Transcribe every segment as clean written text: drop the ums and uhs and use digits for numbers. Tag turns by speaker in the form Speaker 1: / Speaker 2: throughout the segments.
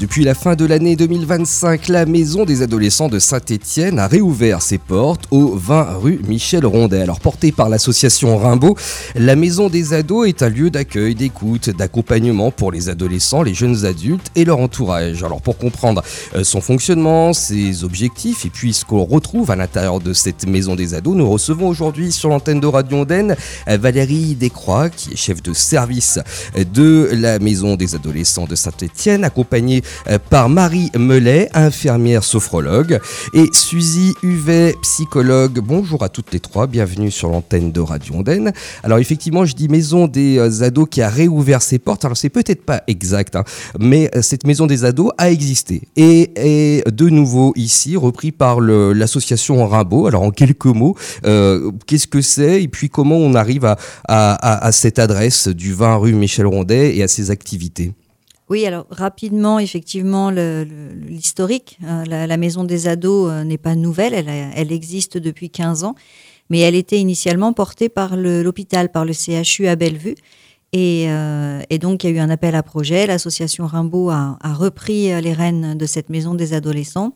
Speaker 1: Depuis la fin de l'année 2025, la Maison des Adolescents de Saint-Étienne a réouvert ses portes au 20 rue Michel Rondet. Alors portée par l'association Rimbaud, la Maison des Ados est un lieu d'accueil, d'écoute, d'accompagnement pour les adolescents, les jeunes adultes et leur entourage. Alors pour comprendre son fonctionnement, ses objectifs et puis ce qu'on retrouve à l'intérieur de cette Maison des Ados, nous recevons aujourd'hui sur l'antenne de Radio Ondaine Valérie Descroix, qui est chef de service de la Maison des Adolescents de Saint-Étienne, accompagnée par Marie Mellet, infirmière sophrologue, et Suzy Huvet, psychologue. Bonjour à toutes les trois, bienvenue sur l'antenne de Radio Ondaine. Alors effectivement, je dis Maison des Ados qui a réouvert ses portes. Alors c'est peut-être pas exact, mais cette Maison des Ados a existé et est de nouveau ici, repris par l'association Rimbaud. Alors en quelques mots, qu'est-ce que c'est et puis comment on arrive à cette adresse du 20 rue Michel Rondet et à ses activités?
Speaker 2: Oui, alors rapidement, effectivement, l'historique, la Maison des Ados n'est pas nouvelle, elle existe depuis 15 ans, mais elle était initialement portée par l'hôpital, par le CHU à Bellevue. Et donc, il y a eu un appel à projet. L'association Rimbaud a repris les rênes de cette Maison des Adolescents.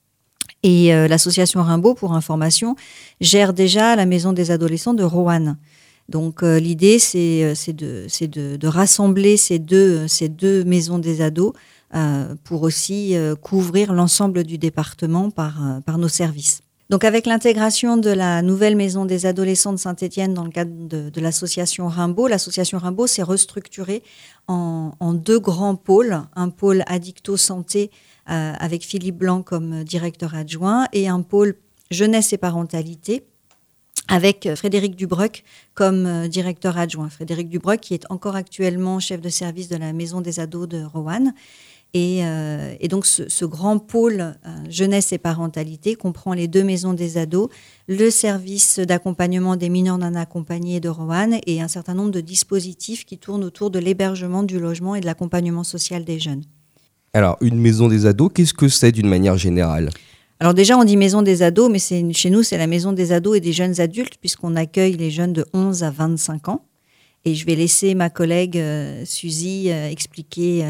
Speaker 2: Et l'association Rimbaud, pour information, gère déjà la Maison des Adolescents de Roanne. Donc l'idée, c'est de rassembler ces deux maisons des ados pour aussi couvrir l'ensemble du département par nos services. Donc avec l'intégration de la nouvelle Maison des Adolescents de Saint-Étienne dans le cadre de l'association Rimbaud s'est restructurée en deux grands pôles. Un pôle addicto-santé avec Philippe Blanc comme directeur adjoint et un pôle jeunesse et parentalité avec Frédéric Dubreuc comme directeur adjoint. Frédéric Dubreuc qui est encore actuellement chef de service de la Maison des Ados de Roanne. Et donc ce grand pôle jeunesse et parentalité comprend les deux maisons des ados, le service d'accompagnement des mineurs non accompagnés de Roanne et un certain nombre de dispositifs qui tournent autour de l'hébergement, du logement et de l'accompagnement social des jeunes.
Speaker 1: Alors une maison des ados, qu'est-ce que c'est d'une manière générale ?
Speaker 2: Alors déjà, on dit maison des ados, mais chez nous, c'est la maison des ados et des jeunes adultes, puisqu'on accueille les jeunes de 11 à 25 ans. Et je vais laisser ma collègue Suzy expliquer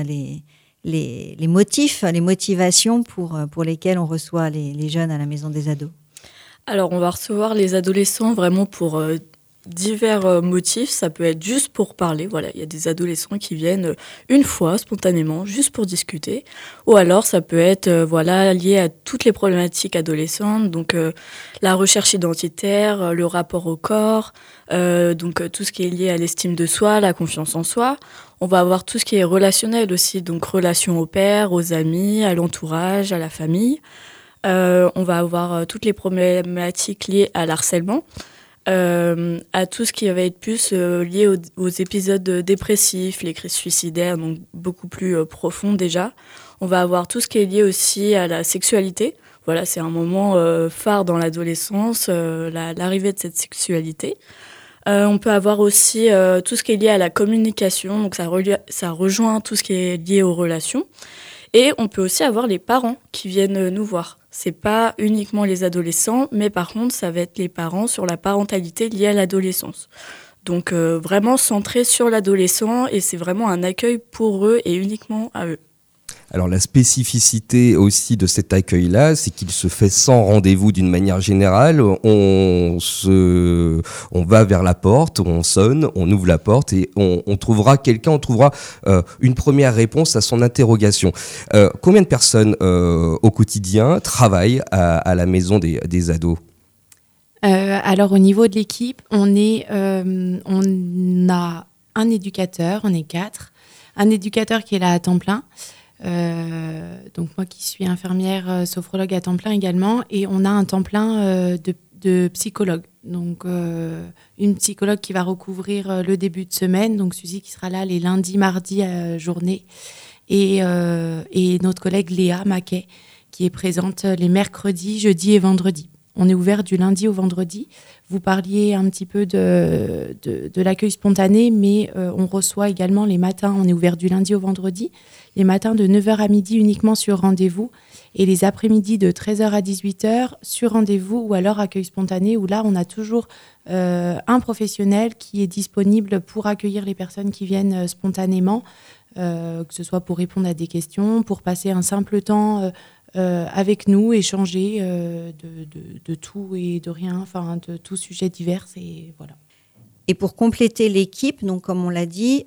Speaker 2: les motifs, les motivations pour lesquelles on reçoit les jeunes à la maison des ados.
Speaker 3: Alors, on va recevoir les adolescents vraiment pour divers motifs. Ça peut être juste pour parler. Voilà, il y a des adolescents qui viennent une fois spontanément, juste pour discuter. Ou alors, ça peut être lié à toutes les problématiques adolescentes. Donc, la recherche identitaire, le rapport au corps, donc tout ce qui est lié à l'estime de soi, la confiance en soi. On va avoir tout ce qui est relationnel aussi, donc relation au père, aux amis, à l'entourage, à la famille. On va avoir toutes les problématiques liées à l'harcèlement. À tout ce qui va être plus lié aux épisodes dépressifs, les crises suicidaires, donc beaucoup plus profond déjà. On va avoir tout ce qui est lié aussi à la sexualité. Voilà, c'est un moment phare dans l'adolescence, l'arrivée de cette sexualité. On peut avoir aussi tout ce qui est lié à la communication, donc ça rejoint tout ce qui est lié aux relations. Et on peut aussi avoir les parents qui viennent nous voir. C'est pas uniquement les adolescents, mais par contre, ça va être les parents sur la parentalité liée à l'adolescence. Donc vraiment centré sur l'adolescent et c'est vraiment un accueil pour eux et uniquement à eux.
Speaker 1: Alors la spécificité aussi de cet accueil-là, c'est qu'il se fait sans rendez-vous d'une manière générale. On va vers la porte, on sonne, on ouvre la porte et on trouvera quelqu'un, on trouvera une première réponse à son interrogation. Combien de personnes au quotidien travaillent à la maison des ados ?
Speaker 4: Alors au niveau de l'équipe, on a un éducateur, on est 4. Un éducateur qui est là à temps plein. Donc moi qui suis infirmière sophrologue à temps plein également, et on a un temps plein de psychologue. Donc une psychologue qui va recouvrir le début de semaine, donc Suzy qui sera là les lundis, mardis journée, et notre collègue Léa Maquet qui est présente les mercredis, jeudis et vendredis. On est ouvert du lundi au vendredi. Vous parliez un petit peu de l'accueil spontané, mais on reçoit également les matins. On est ouvert du lundi au vendredi. Les matins de 9h à midi uniquement sur rendez-vous. Et les après-midi de 13h à 18h sur rendez-vous ou alors accueil spontané, où là, on a toujours un professionnel qui est disponible pour accueillir les personnes qui viennent spontanément que ce soit pour répondre à des questions, pour passer un simple temps avec nous, échanger de tout et de rien, enfin de tout sujet divers, et voilà.
Speaker 2: Et pour compléter l'équipe, donc comme on l'a dit,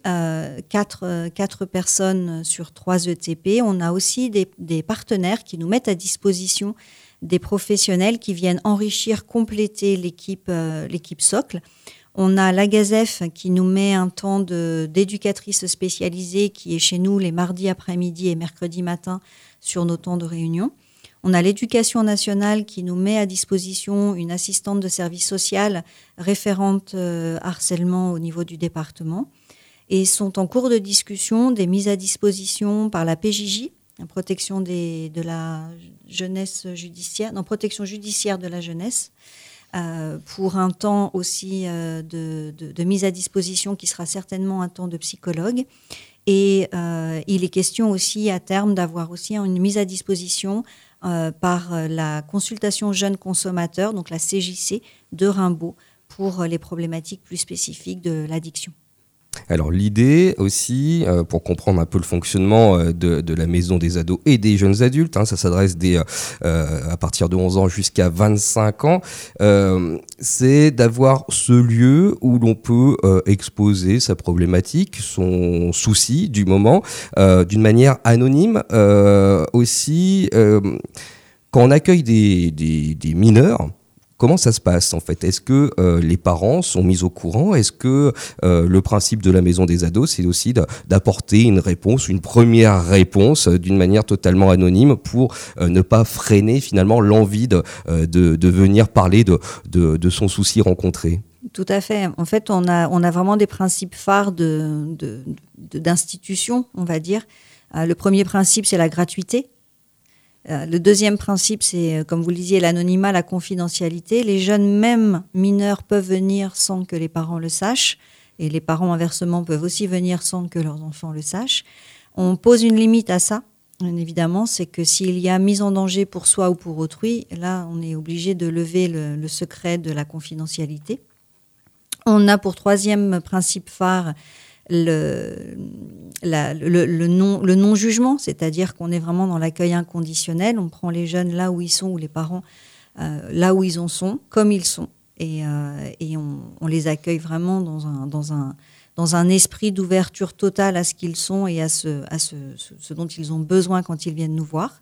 Speaker 2: 4 personnes sur 3 ETP, on a aussi des partenaires qui nous mettent à disposition des professionnels qui viennent enrichir, compléter l'équipe socle. On a la Gazef qui nous met un temps d'éducatrice spécialisée qui est chez nous les mardis après-midi et mercredis matin sur nos temps de réunion. On a l'Éducation nationale qui nous met à disposition une assistante de service social référente harcèlement au niveau du département. Et sont en cours de discussion des mises à disposition par la PJJ, la protection de la jeunesse judiciaire, protection judiciaire de la jeunesse, pour un temps aussi de mise à disposition qui sera certainement un temps de psychologue. Et il est question aussi à terme d'avoir aussi une mise à disposition par la consultation jeunes consommateurs, donc la CJC de Rimbaud, pour les problématiques plus spécifiques de l'addiction.
Speaker 1: Alors l'idée aussi, pour comprendre un peu le fonctionnement de la maison des ados et des jeunes adultes, ça s'adresse à partir de 11 ans jusqu'à 25 ans, c'est d'avoir ce lieu où l'on peut exposer sa problématique, son souci du moment, d'une manière anonyme. Aussi, quand on accueille des mineurs, comment ça se passe en fait ? Est-ce que les parents sont mis au courant ? Est-ce que le principe de la maison des ados, c'est aussi d'apporter une réponse, une première réponse d'une manière totalement anonyme pour ne pas freiner finalement l'envie de venir parler de son souci rencontré ?
Speaker 2: Tout à fait. En fait, on a vraiment des principes phares d'institution, on va dire. Le premier principe, c'est la gratuité. Le deuxième principe, c'est, comme vous le disiez, l'anonymat, la confidentialité. Les jeunes, même mineurs, peuvent venir sans que les parents le sachent. Et les parents, inversement, peuvent aussi venir sans que leurs enfants le sachent. On pose une limite à ça, bien évidemment. C'est que s'il y a mise en danger pour soi ou pour autrui, là, on est obligé de lever le secret de la confidentialité. On a pour troisième principe phare le non-jugement, c'est-à-dire qu'on est vraiment dans l'accueil inconditionnel. On prend les jeunes là où ils sont, ou les parents là où ils en sont, comme ils sont. Et on les accueille vraiment dans un esprit d'ouverture totale à ce qu'ils sont et à ce dont ils ont besoin quand ils viennent nous voir.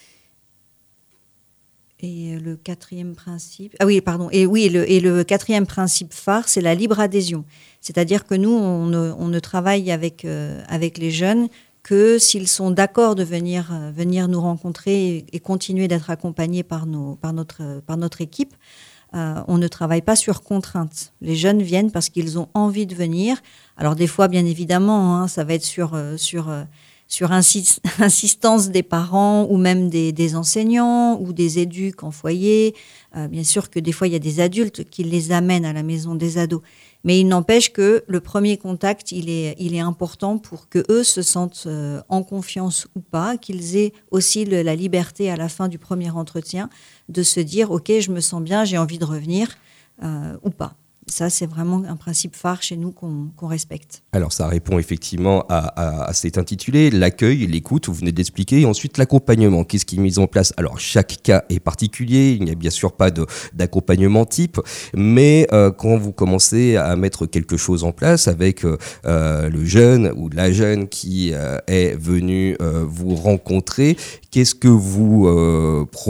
Speaker 2: Et le quatrième principe... le quatrième principe phare, c'est la libre adhésion. C'est-à-dire que nous, on ne travaille avec les jeunes que s'ils sont d'accord de venir nous rencontrer et continuer d'être accompagnés par notre équipe. On ne travaille pas sur contrainte. Les jeunes viennent parce qu'ils ont envie de venir. Alors des fois, bien évidemment, ça va être sur insistance des parents ou même des enseignants ou des éduques en foyer. Bien sûr que des fois, il y a des adultes qui les amènent à la maison des ados. Mais il n'empêche que le premier contact, il est important pour qu'eux se sentent en confiance ou pas, qu'ils aient aussi la liberté à la fin du premier entretien de se dire « Ok, je me sens bien, j'ai envie de revenir ou pas ». Ça, c'est vraiment un principe phare chez nous qu'on respecte.
Speaker 1: Alors, ça répond effectivement à cet intitulé, l'accueil, l'écoute, vous venez d'expliquer, et ensuite l'accompagnement. Qu'est-ce qui est mis en place ? Alors, chaque cas est particulier, il n'y a bien sûr pas d'accompagnement type, mais quand vous commencez à mettre quelque chose en place avec le jeune ou la jeune qui est venu vous rencontrer, qu'est-ce que vous proposez ?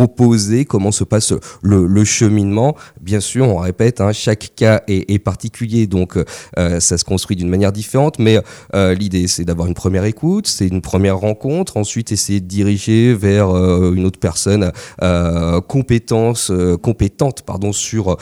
Speaker 1: Comment se passe le cheminement ? Bien sûr, on répète, chaque cas est particulier, donc ça se construit d'une manière différente, mais l'idée c'est d'avoir une première écoute, c'est une première rencontre, ensuite essayer de diriger vers une autre personne compétente sur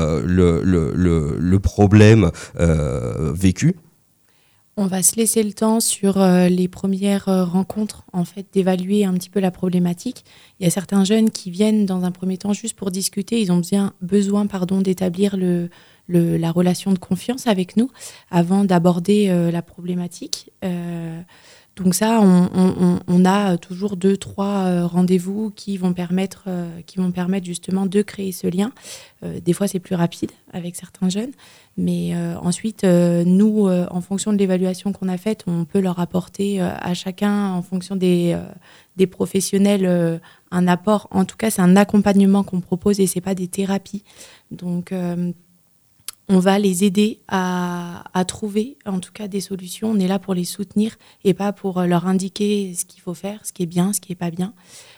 Speaker 1: le problème vécu.
Speaker 4: On va se laisser le temps sur les premières rencontres, en fait, d'évaluer un petit peu la problématique. Il y a certains jeunes qui viennent dans un premier temps juste pour discuter. Ils ont besoin d'établir la relation de confiance avec nous avant d'aborder la problématique. Donc ça, on a toujours 2-3 rendez-vous qui vont permettre justement de créer ce lien. Des fois, c'est plus rapide avec certains jeunes, mais ensuite, nous, en fonction de l'évaluation qu'on a faite, on peut leur apporter à chacun, en fonction des professionnels, un apport. En tout cas, c'est un accompagnement qu'on propose et c'est pas des thérapies. Donc on va les aider à trouver, en tout cas, des solutions. On est là pour les soutenir et pas pour leur indiquer ce qu'il faut faire, ce qui est bien, ce qui n'est pas bien.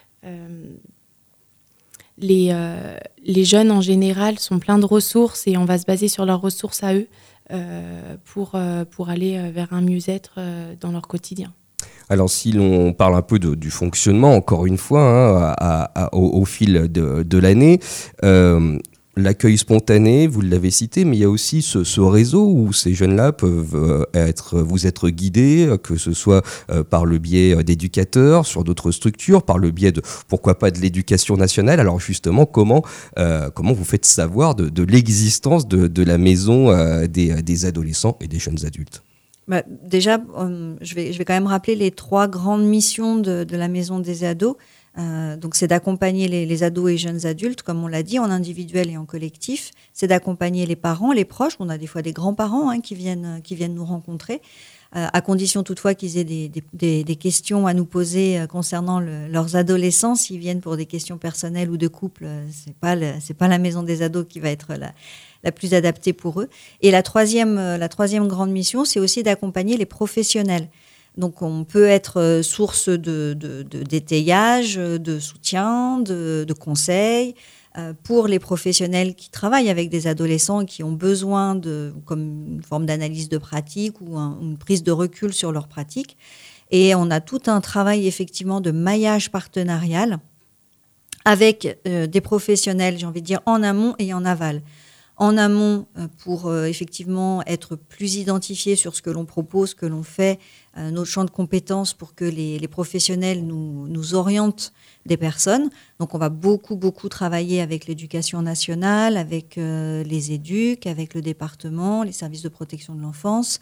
Speaker 4: Les jeunes, en général, sont pleins de ressources et on va se baser sur leurs ressources à eux pour aller vers un mieux-être dans leur quotidien.
Speaker 1: Alors, si l'on parle un peu du fonctionnement, encore une fois, au fil de l'année, l'accueil spontané, vous l'avez cité, mais il y a aussi ce réseau où ces jeunes-là peuvent vous être guidés, que ce soit par le biais d'éducateurs, sur d'autres structures, par le biais pourquoi pas, de l'éducation nationale. Alors justement, comment vous faites savoir de l'existence de la maison des adolescents et des jeunes adultes ?
Speaker 2: Déjà, je vais quand même rappeler les 3 grandes missions de la maison des ados. Donc c'est d'accompagner les ados et jeunes adultes, comme on l'a dit, en individuel et en collectif. C'est d'accompagner les parents, les proches. On a des fois des grands-parents qui viennent nous rencontrer, à condition toutefois qu'ils aient des questions à nous poser concernant leurs adolescents. S'ils viennent pour des questions personnelles ou de couple, c'est pas la maison des ados qui va être la plus adaptée pour eux. Et la troisième grande mission, c'est aussi d'accompagner les professionnels. Donc, on peut être source d'étayage, de soutien, de conseils pour les professionnels qui travaillent avec des adolescents et qui ont besoin comme une forme d'analyse de pratique ou une prise de recul sur leur pratique. Et on a tout un travail effectivement de maillage partenarial avec des professionnels, j'ai envie de dire, en amont et en aval. En amont, pour effectivement être plus identifié sur ce que l'on propose, ce que l'on fait, nos champs de compétences pour que les professionnels nous orientent des personnes. Donc, on va beaucoup travailler avec l'éducation nationale, avec les éducs, avec le département, les services de protection de l'enfance,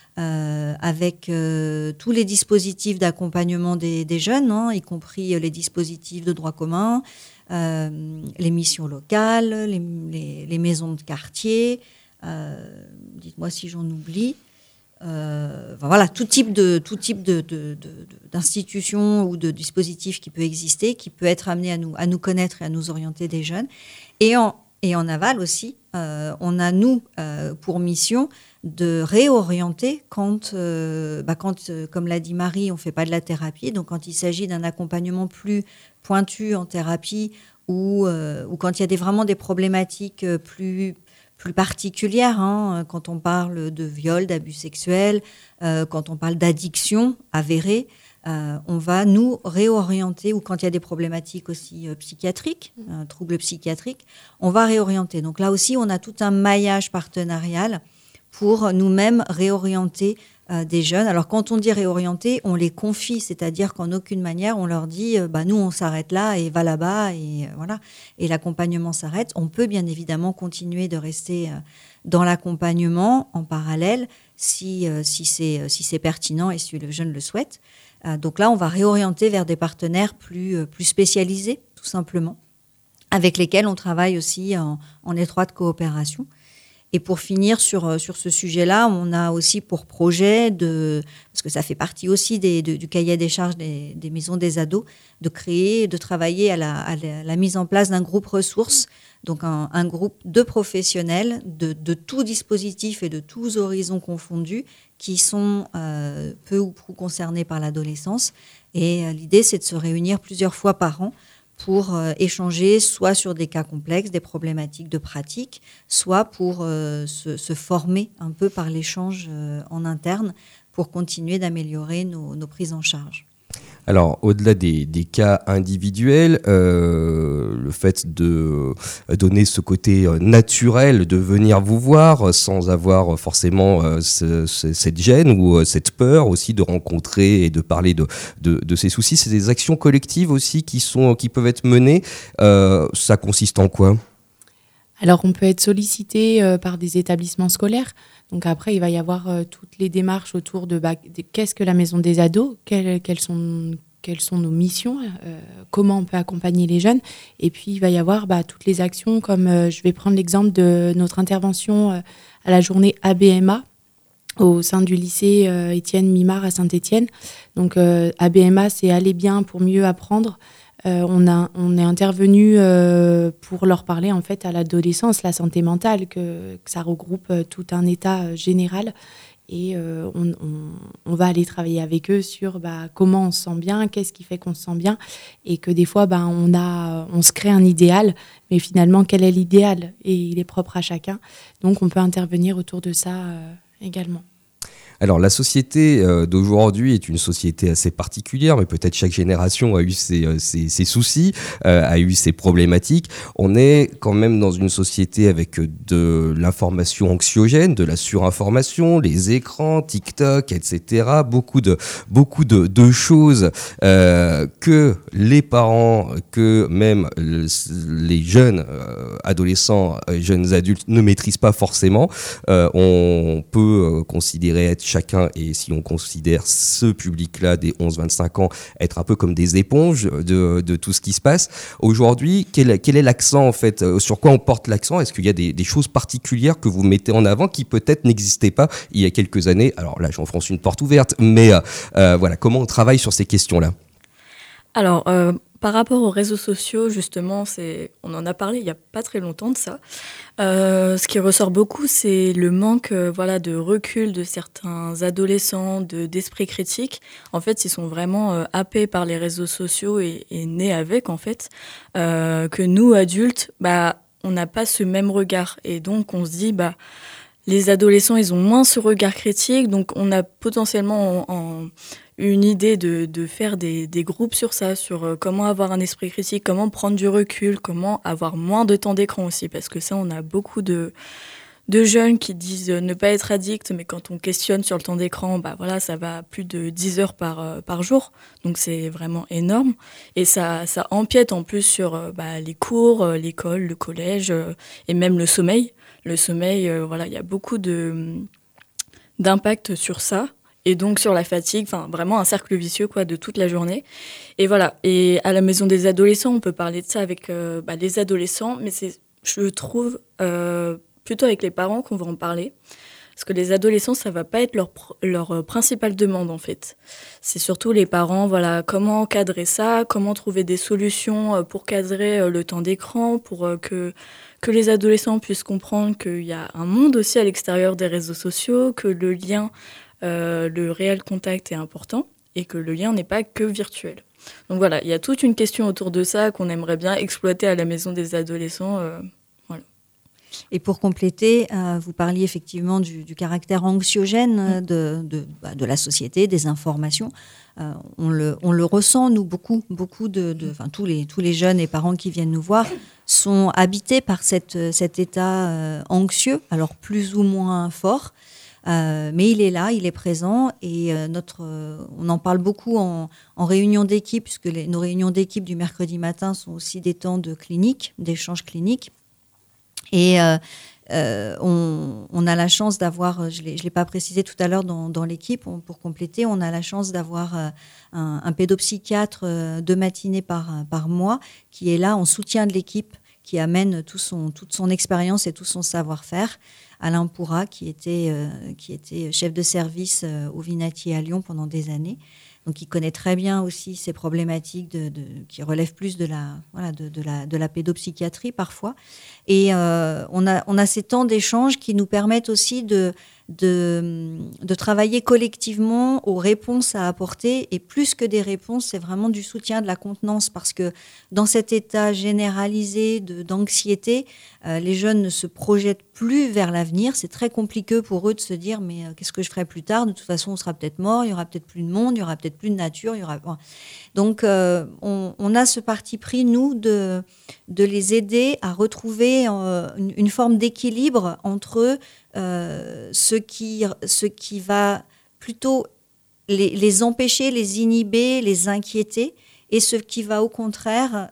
Speaker 2: avec tous les dispositifs d'accompagnement des jeunes, y compris les dispositifs de droit commun, les missions locales, les maisons de quartier, dites-moi si j'en oublie. Voilà, tout type d'institution ou de dispositif qui peut exister, qui peut être amené à nous connaître et à nous orienter des jeunes. Et en aval aussi, on a, nous, pour mission de réorienter quand, comme l'a dit Marie, on ne fait pas de la thérapie. Donc, quand il s'agit d'un accompagnement plus pointu en thérapie ou quand il y a vraiment des problématiques plus particulières, quand on parle de viol, d'abus sexuels, quand on parle d'addiction avérée, on va nous réorienter, ou quand il y a des problématiques aussi psychiatriques, troubles psychiatriques, on va réorienter. Donc là aussi, on a tout un maillage partenarial pour nous-mêmes réorienter des jeunes. Alors quand on dit réorienter, on les confie, c'est-à-dire qu'en aucune manière on leur dit nous on s'arrête là et va là-bas et voilà, et l'accompagnement s'arrête. On peut bien évidemment continuer de rester dans l'accompagnement en parallèle si c'est pertinent et si le jeune le souhaite. Donc là on va réorienter vers des partenaires plus spécialisés tout simplement, avec lesquels on travaille aussi en étroite coopération. Et pour finir sur ce sujet-là, on a aussi pour projet, parce que ça fait partie aussi du cahier des charges des maisons des ados, de travailler à la mise en place d'un groupe ressources, donc un groupe de professionnels de tout dispositif et de tous horizons confondus qui sont peu ou prou concernés par l'adolescence. Et l'idée, c'est de se réunir plusieurs fois par an pour échanger soit sur des cas complexes, des problématiques de pratique, soit pour se former un peu par l'échange en interne pour continuer d'améliorer nos prises en charge.
Speaker 1: Alors, au-delà des cas individuels, le fait de donner ce côté naturel de venir vous voir sans avoir forcément cette gêne ou cette peur aussi de rencontrer et de parler de ces soucis, c'est des actions collectives aussi qui peuvent être menées. Ça consiste en quoi ?
Speaker 4: Alors, on peut être sollicité par des établissements scolaires. Donc après, il va y avoir toutes les démarches autour de qu'est-ce que la maison des ados, quelles sont nos missions, comment on peut accompagner les jeunes. Et puis, il va y avoir toutes les actions, comme je vais prendre l'exemple de notre intervention à la journée ABMA au sein du lycée Étienne Mimard à Saint-Étienne. Donc, ABMA, c'est aller bien pour mieux apprendre. On est intervenu pour leur parler en fait à l'adolescence, la santé mentale, que ça regroupe tout un état général. Et on va aller travailler avec eux sur comment on se sent bien, qu'est-ce qui fait qu'on se sent bien, et que des fois on se crée un idéal, mais finalement quel est l'idéal, et il est propre à chacun. Donc on peut intervenir autour de ça également.
Speaker 1: Alors la société d'aujourd'hui est une société assez particulière, mais peut-être chaque génération a eu ses soucis, a eu ses problématiques. On est quand même dans une société avec de l'information anxiogène, de la surinformation, les écrans, TikTok, etc. Beaucoup de choses que les parents, que même les jeunes adolescents, jeunes adultes ne maîtrisent pas forcément. On peut considérer être chacun, et si on considère ce public-là des 11-25 ans, être un peu comme des éponges de tout ce qui se passe. Aujourd'hui, quel est l'accent en fait? Sur quoi on porte l'accent? Est-ce qu'il y a des choses particulières que vous mettez en avant qui peut-être n'existaient pas il y a quelques années? Alors là, j'enfonce une porte ouverte, mais voilà, comment on travaille sur ces questions-là?
Speaker 3: Alors, par rapport aux réseaux sociaux, justement, on en a parlé il n'y a pas très longtemps de ça. Ce qui ressort beaucoup, c'est le manque de recul de certains adolescents, d'esprit critique. En fait, ils sont vraiment happés par les réseaux sociaux et nés avec, en fait, que nous, adultes, on n'a pas ce même regard. Et donc, on se dit, les adolescents, ils ont moins ce regard critique, donc on a potentiellement une idée de faire des groupes sur ça, sur comment avoir un esprit critique, comment prendre du recul, comment avoir moins de temps d'écran aussi, parce que ça, on a beaucoup de jeunes qui disent ne pas être addicts, mais quand on questionne sur le temps d'écran, ça va à plus de 10 heures par jour, donc c'est vraiment énorme, et ça empiète en plus sur les cours, l'école, le collège, et même le sommeil. Le sommeil, il y a beaucoup d'impact sur ça, et donc sur la fatigue, vraiment un cercle vicieux de toute la journée. Et voilà, et à la maison des adolescents, on peut parler de ça avec les adolescents, mais je trouve plutôt avec les parents qu'on va en parler, parce que les adolescents, ça va pas être leur principale demande en fait. C'est surtout les parents, comment encadrer ça, comment trouver des solutions pour cadrer le temps d'écran, pour que les adolescents puissent comprendre qu'il y a un monde aussi à l'extérieur des réseaux sociaux, que le lien, le réel contact est important et que le lien n'est pas que virtuel. Donc voilà, il y a toute une question autour de ça qu'on aimerait bien exploiter à la maison des adolescents. Voilà.
Speaker 2: Et pour compléter, vous parliez effectivement du caractère anxiogène de la société, des informations. On le ressent, nous, beaucoup tous les jeunes et parents qui viennent nous voir sont habités par cet état anxieux, alors plus ou moins fort, mais il est là, il est présent, et on en parle beaucoup en réunion d'équipe, puisque nos réunions d'équipe du mercredi matin sont aussi des temps de clinique, d'échanges cliniques. Et on a la chance d'avoir, je l'ai pas précisé tout à l'heure dans l'équipe, pour compléter, on a la chance d'avoir un pédopsychiatre de matinée par mois qui est là en soutien de l'équipe, qui amène toute son expérience et tout son savoir-faire. Alain Pourra, qui était chef de service au Vinatier à Lyon pendant des années. Donc, il connaît très bien aussi ces problématiques qui relèvent plus de la pédopsychiatrie parfois. Et on a ces temps d'échange qui nous permettent aussi de travailler collectivement aux réponses à apporter. Et plus que des réponses, c'est vraiment du soutien, de la contenance. Parce que dans cet état généralisé d'anxiété, les jeunes ne se projettent plus vers l'avenir. C'est très compliqué pour eux de se dire mais qu'est-ce que je ferai plus tard? De toute façon, on sera peut-être mort, il y aura peut-être plus de monde, il y aura peut-être plus de nature. Donc, on a ce parti pris, nous, de les aider à retrouver une forme d'équilibre entre ce qui va plutôt les empêcher, les inhiber, les inquiéter, et ce qui va au contraire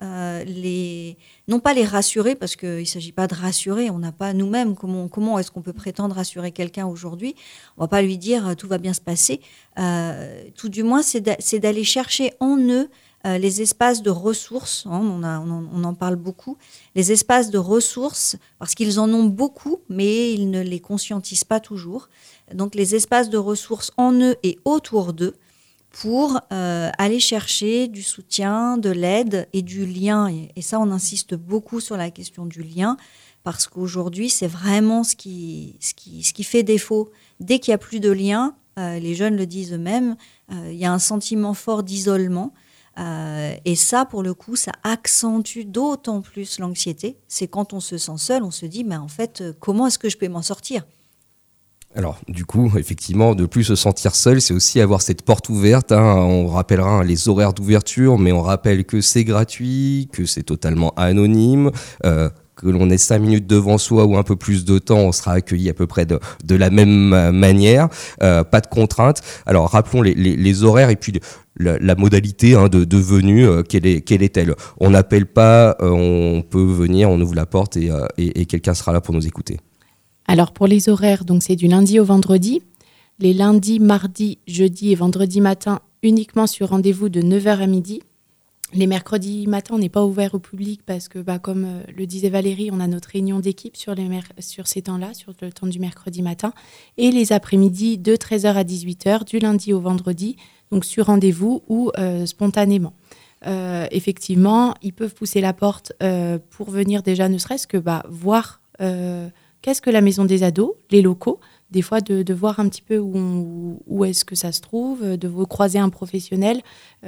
Speaker 2: non pas les rassurer, parce qu'il ne s'agit pas de rassurer, on n'a pas nous-mêmes, comment est-ce qu'on peut prétendre rassurer quelqu'un aujourd'hui? On ne va pas lui dire tout va bien se passer. Tout du moins, c'est d'aller chercher en eux les espaces de ressources, hein, on en parle beaucoup, les espaces de ressources, parce qu'ils en ont beaucoup, mais ils ne les conscientisent pas toujours. Donc les espaces de ressources en eux et autour d'eux, pour aller chercher du soutien, de l'aide et du lien. Et ça, on insiste beaucoup sur la question du lien, parce qu'aujourd'hui, c'est vraiment ce qui fait défaut. Dès qu'il n'y a plus de lien, les jeunes le disent eux-mêmes, il y a un sentiment fort d'isolement. Et ça, pour le coup, ça accentue d'autant plus l'anxiété. C'est quand on se sent seul, on se dit, mais en fait, comment est-ce que je peux m'en sortir ?
Speaker 1: Alors, du coup, effectivement, de plus se sentir seul, c'est aussi avoir cette porte ouverte. On rappellera les horaires d'ouverture, mais on rappelle que c'est gratuit, que c'est totalement anonyme, que l'on ait 5 minutes devant soi ou un peu plus de temps, on sera accueilli à peu près de la même manière. Pas de contraintes. Alors, rappelons les horaires et puis la modalité de venue, quelle est-elle ? On n'appelle pas, on peut venir, on ouvre la porte et quelqu'un sera là pour nous écouter.
Speaker 4: Alors pour les horaires, donc c'est du lundi au vendredi. Les lundis, mardis, jeudis et vendredis matin uniquement sur rendez-vous de 9h à midi. Les mercredis matin, on n'est pas ouvert au public parce que, comme le disait Valérie, on a notre réunion d'équipe sur ces temps-là, sur le temps du mercredi matin. Et les après-midi de 13h à 18h, du lundi au vendredi, donc sur rendez-vous ou spontanément. Effectivement, ils peuvent pousser la porte pour venir déjà, ne serait-ce que voir qu'est-ce que la maison des ados, les locaux, des fois de voir un petit peu où est-ce que ça se trouve, de vous croiser un professionnel,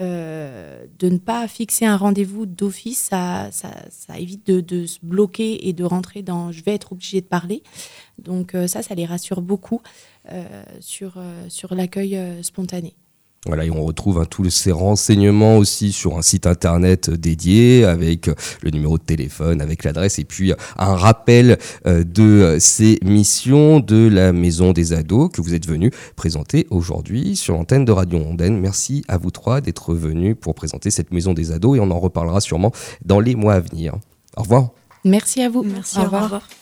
Speaker 4: de ne pas fixer un rendez-vous d'office, ça évite de se bloquer et de rentrer dans « je vais être obligé de parler ». Donc ça les rassure beaucoup sur l'accueil spontané.
Speaker 1: Voilà, et on retrouve tous ces renseignements aussi sur un site internet dédié avec le numéro de téléphone, avec l'adresse et puis un rappel de ces missions de la Maison des Ados que vous êtes venus présenter aujourd'hui sur l'antenne de Radio Ondaine. Merci à vous trois d'être venus pour présenter cette Maison des Ados et on en reparlera sûrement dans les mois à venir. Au revoir.
Speaker 4: Merci à vous.
Speaker 3: Merci, au revoir.